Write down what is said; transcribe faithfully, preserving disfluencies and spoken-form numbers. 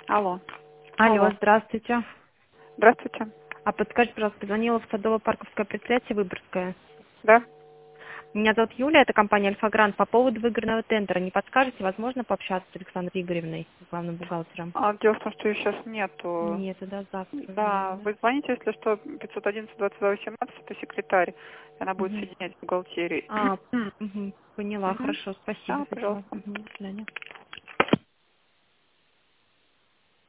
Алло. Алло, Алло. здравствуйте. Здравствуйте. А подскажите, пожалуйста, звонила в садово-парковское предприятие Выборгское. Да? Меня зовут Юлия, это компания «Альфа-Грант». По поводу выигранного тендера не подскажете, возможно пообщаться с Александрой Игоревной, главным бухгалтером? А, дело в том, что ее сейчас нету. Нет, да, завтра Да, звоню, вы звоните, если что, пятьсот одиннадцать двадцать два восемнадцать, это секретарь. Она да? будет Мгм. соединять с бухгалтерией. А, мгм, поняла, Мгм. хорошо, спасибо Да, за звонок. пожалуйста. Мгм, до свидания.